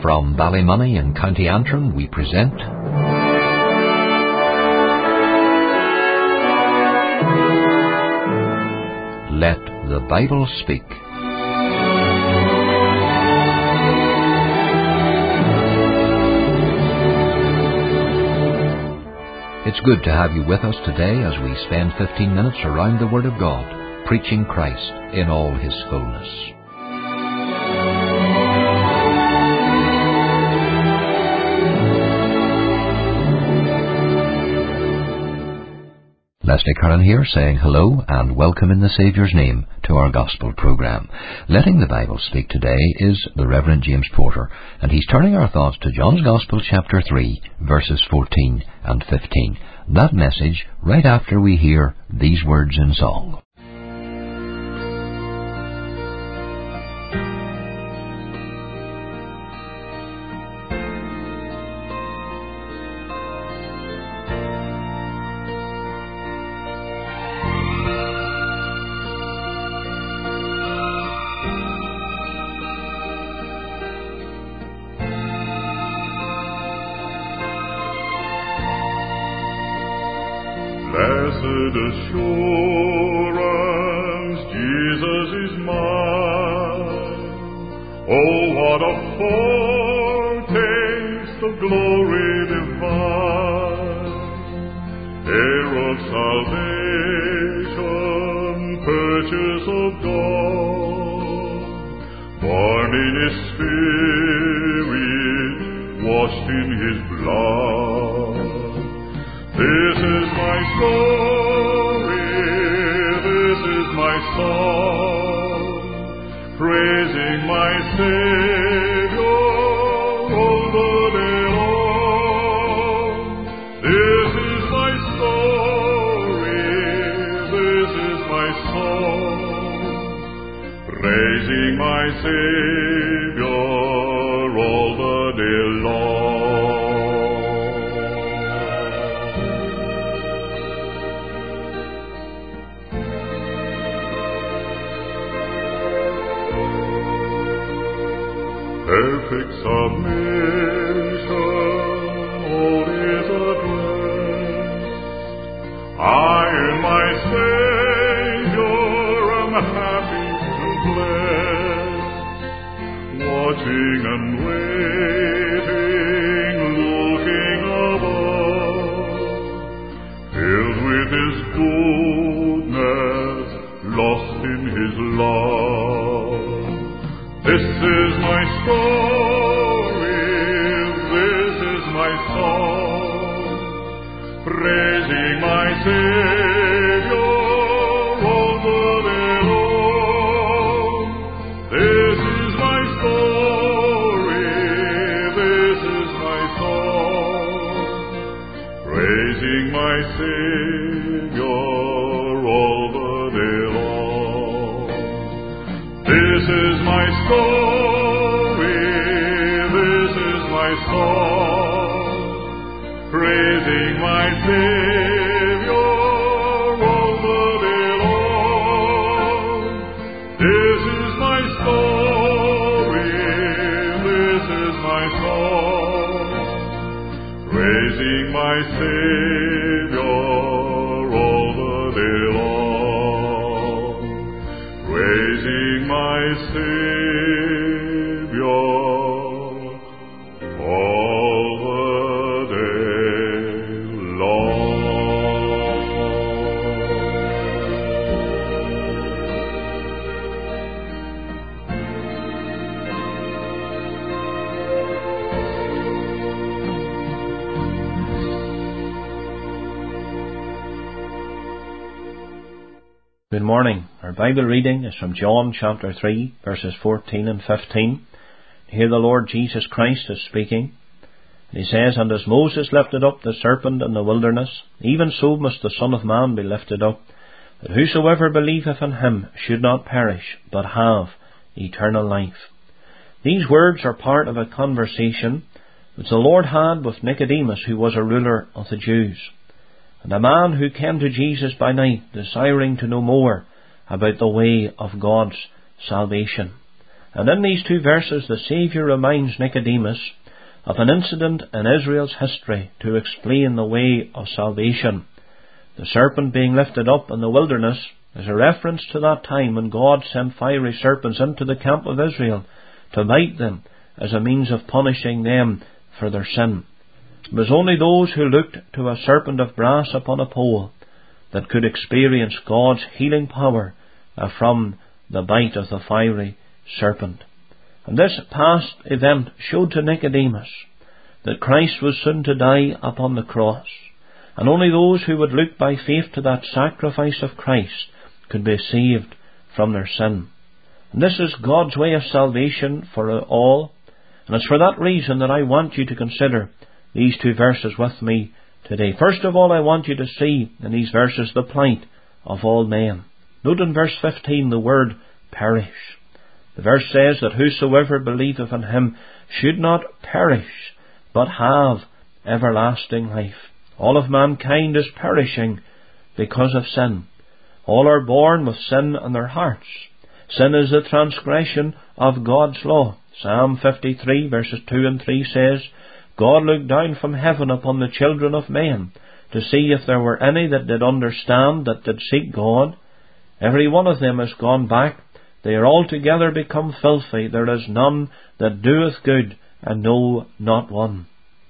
From Ballymoney in County Antrim, we present Let the Bible Speak. It's good to have you with us today as we spend 15 minutes around the Word of God, preaching Christ in all His fullness. Leslie Curran here, saying hello and welcome in the Saviour's name to our Gospel programme. Letting the Bible Speak today is the Reverend James Porter, and he's turning our thoughts to John's Gospel chapter 3, verses 14 and 15. That message right after we hear these words in song. Blessed assurance, Jesus is mine. Oh, what a foretaste of glory divine. Heir of salvation, purchase of God, born in His Spirit, washed in His blood. This is my story, this is my song, praising my Savior all the day long. This is my story, this is my song, praising my Savior all the day long. Perfect submission, all is addressed. I in my Savior am happy and blessed, watching and waiting, looking above, filled with His goodness, lost in His love. This is my story, this is my song, praising my Savior all the day long. This is my story, this is my song, praising my Savior all the day long. This is my story, this is my song, praising my Savior all the day long. This is my story, this is my song, praising my Savior all the day long. Praising my Savior all the day long. Good morning. Our Bible reading is from John chapter 3, verses 14 and 15. Here the Lord Jesus Christ is speaking. And He says, And as Moses lifted up the serpent in the wilderness, even so must the Son of Man be lifted up, that whosoever believeth in Him should not perish, but have eternal life. These words are part of a conversation which the Lord had with Nicodemus, who was a ruler of the Jews, and a man who came to Jesus by night, desiring to know more about the way of God's salvation. And in these two verses the Saviour reminds Nicodemus of an incident in Israel's history to explain the way of salvation. The serpent being lifted up in the wilderness is a reference to that time when God sent fiery serpents into the camp of Israel to bite them as a means of punishing them for their sin. It was only those who looked to a serpent of brass upon a pole that could experience God's healing power from the bite of the fiery serpent. And this past event showed to Nicodemus that Christ was soon to die upon the cross, and only those who would look by faith to that sacrifice of Christ could be saved from their sin. And this is God's way of salvation for all, and it's for that reason that I want you to consider these two verses with me today. First of all, I want you to see in these verses the plight of all men. Note in verse 15 the word perish. The verse says that whosoever believeth in him should not perish, but have everlasting life. All of mankind is perishing because of sin. All are born with sin in their hearts. Sin is the transgression of God's law. Psalm 53 verses 2 and 3 says, God looked down from heaven upon the children of men to see if there were any that did understand, that did seek God. Every one of them is gone back. They are altogether become filthy. There is none that doeth good, and no, not one.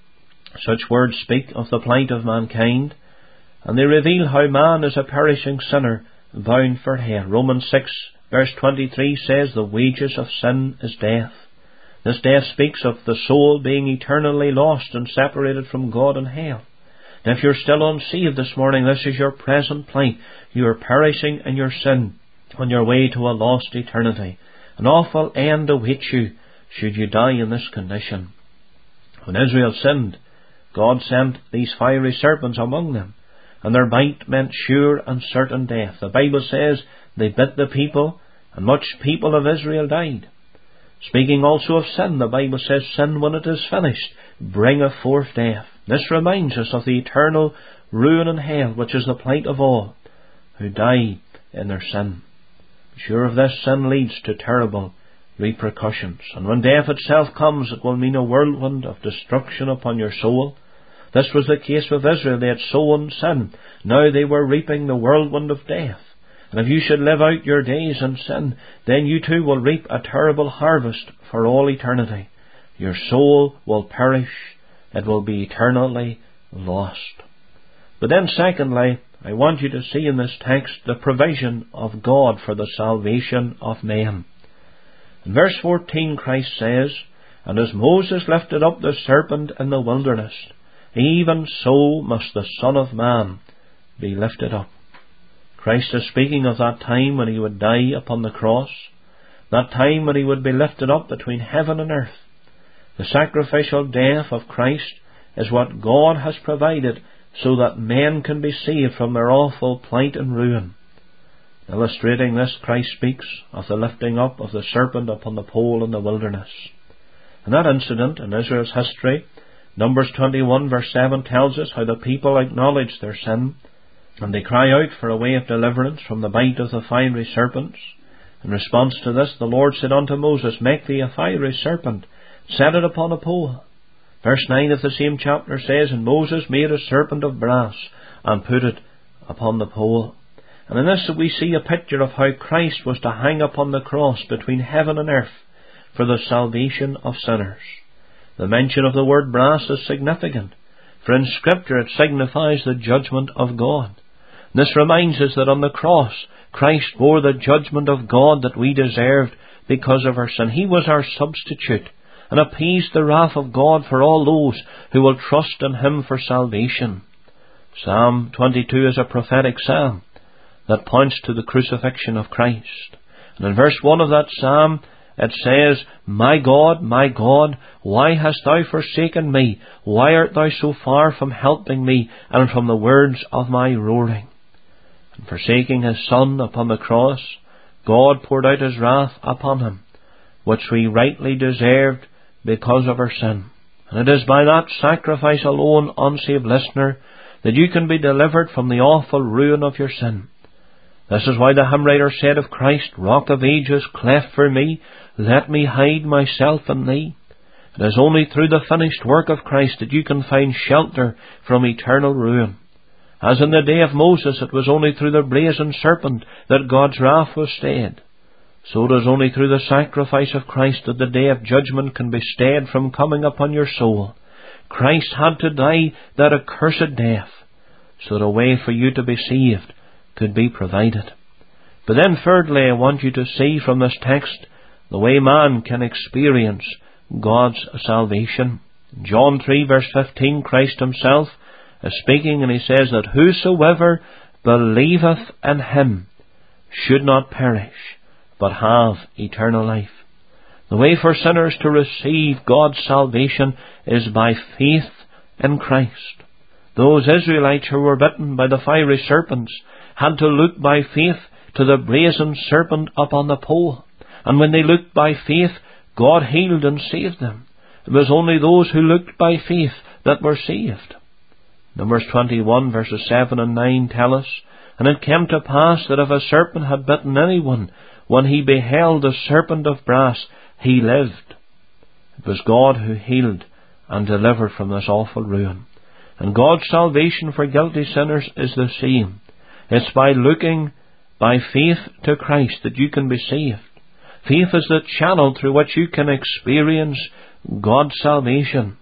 Such words speak of the plight of mankind, and they reveal how man is a perishing sinner bound for hell. Romans 6 verse 23 says, the wages of sin is death. This death speaks of the soul being eternally lost and separated from God in hell. And if you're still unsaved this morning, this is your present plight. You are perishing in your sin on your way to a lost eternity. An awful end awaits you should you die in this condition. When Israel sinned, God sent these fiery serpents among them, and their bite meant sure and certain death. The Bible says they bit the people, and much people of Israel died. Speaking also of sin, the Bible says, sin, when it is finished, bringeth forth death. This reminds us of the eternal ruin in hell, which is the plight of all who die in their sin. Sure of this, sin leads to terrible repercussions, and when death itself comes, it will mean a whirlwind of destruction upon your soul. This was the case with Israel. They had sown sin. Now they were reaping the whirlwind of death. And if you should live out your days in sin, then you too will reap a terrible harvest for all eternity. Your soul will perish. It will be eternally lost. But then secondly, I want you to see in this text the provision of God for the salvation of men. In verse 14 Christ says, and as Moses lifted up the serpent in the wilderness, even so must the Son of Man be lifted up. Christ is speaking of that time when he would die upon the cross, that time when he would be lifted up between heaven and earth. The sacrificial death of Christ is what God has provided so that men can be saved from their awful plight and ruin. Illustrating this, Christ speaks of the lifting up of the serpent upon the pole in the wilderness. And that incident in Israel's history, Numbers 21 verse 7 tells us how the people acknowledge their sin, and they cry out for a way of deliverance from the bite of the fiery serpents. In response to this, the Lord said unto Moses, make thee a fiery serpent, set it upon a pole. Verse 9 of the same chapter says, and Moses made a serpent of brass, and put it upon the pole. And in this we see a picture of how Christ was to hang upon the cross between heaven and earth for the salvation of sinners. The mention of the word brass is significant, for in Scripture it signifies the judgment of God. This reminds us that on the cross, Christ bore the judgment of God that we deserved because of our sin. He was our substitute and appeased the wrath of God for all those who will trust in Him for salvation. Psalm 22 is a prophetic psalm that points to the crucifixion of Christ. And in verse 1 of that psalm, it says, my God, why hast thou forsaken me? Why art thou so far from helping me and from the words of my roaring? And forsaking His Son upon the cross, God poured out His wrath upon Him, which we rightly deserved because of our sin. And it is by that sacrifice alone, unsaved listener, that you can be delivered from the awful ruin of your sin. This is why the hymn writer said of Christ, Rock of Ages, cleft for me, let me hide myself in Thee. It is only through the finished work of Christ that you can find shelter from eternal ruin. As in the day of Moses, it was only through the brazen serpent that God's wrath was stayed. So it is only through the sacrifice of Christ that the day of judgment can be stayed from coming upon your soul. Christ had to die that accursed death, so that a way for you to be saved could be provided. But then thirdly, I want you to see from this text the way man can experience God's salvation. In John 3 verse 15, Christ himself is speaking, and he says that whosoever believeth in him should not perish, but have eternal life. The way for sinners to receive God's salvation is by faith in Christ. Those Israelites who were bitten by the fiery serpents had to look by faith to the brazen serpent up on the pole. And when they looked by faith, God healed and saved them. It was only those who looked by faith that were saved. Numbers 21 verses 7 and 9 tell us, And it came to pass that if a serpent had bitten anyone, when he beheld the serpent of brass, he lived. It was God who healed and delivered from this awful ruin. And God's salvation for guilty sinners is the same. It's by looking by faith to Christ that you can be saved. Faith is the channel through which you can experience God's salvation.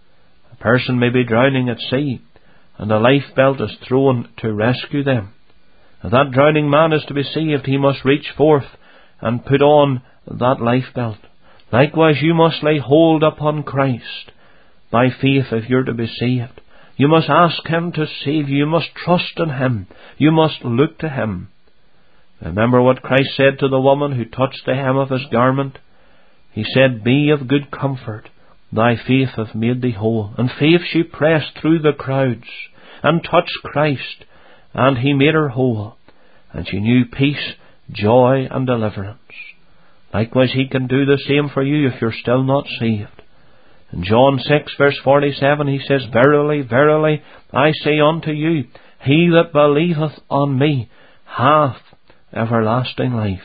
A person may be drowning at sea, and a lifebelt is thrown to rescue them. If that drowning man is to be saved, he must reach forth and put on that lifebelt. Likewise, you must lay hold upon Christ by faith if you're to be saved. You must ask Him to save you. You must trust in Him. You must look to Him. Remember what Christ said to the woman who touched the hem of His garment? He said, Be of good comfort. Thy faith hath made thee whole. And faith she pressed through the crowds and touched Christ, and He made her whole. And she knew peace, joy, and deliverance. Likewise, He can do the same for you if you're still not saved. In John 6 verse 47 He says, Verily, verily, I say unto you, he that believeth on me hath everlasting life.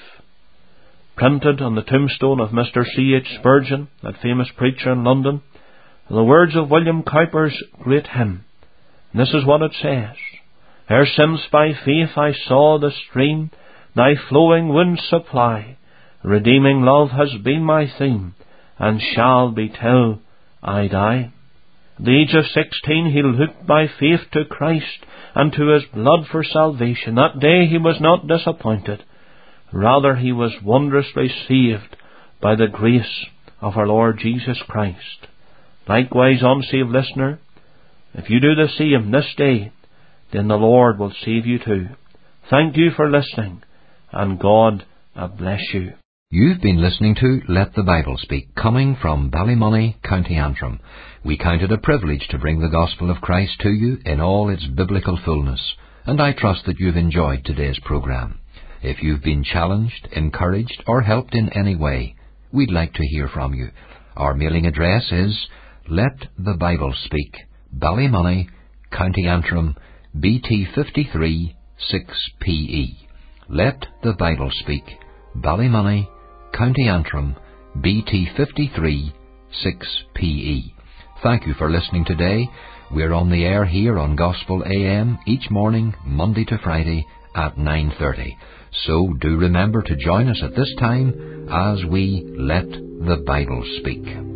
Printed on the tombstone of Mr. C.H. Spurgeon, that famous preacher in London, the words of William Cowper's great hymn. And this is what it says. Ere since by faith I saw the stream, thy flowing winds supply, redeeming love has been my theme, and shall be till I die. At the age of 16 he looked by faith to Christ and to His blood for salvation. That day he was not disappointed. Rather, he was wondrously saved by the grace of our Lord Jesus Christ. Likewise, unsaved listener, if you do the same this day, then the Lord will save you too. Thank you for listening, and God bless you. You've been listening to Let the Bible Speak, coming from Ballymoney, County Antrim. We count it a privilege to bring the gospel of Christ to you in all its biblical fullness, and I trust that you've enjoyed today's programme. If you've been challenged, encouraged, or helped in any way, we'd like to hear from you. Our mailing address is Let the Bible Speak, Ballymoney, County Antrim, BT 53 6PE. Let the Bible Speak, Ballymoney, County Antrim, BT 53 6PE. Thank you for listening today. We're on the air here on Gospel AM each morning, Monday to Friday at 9:30. So do remember to join us at this time as we Let the Bible Speak.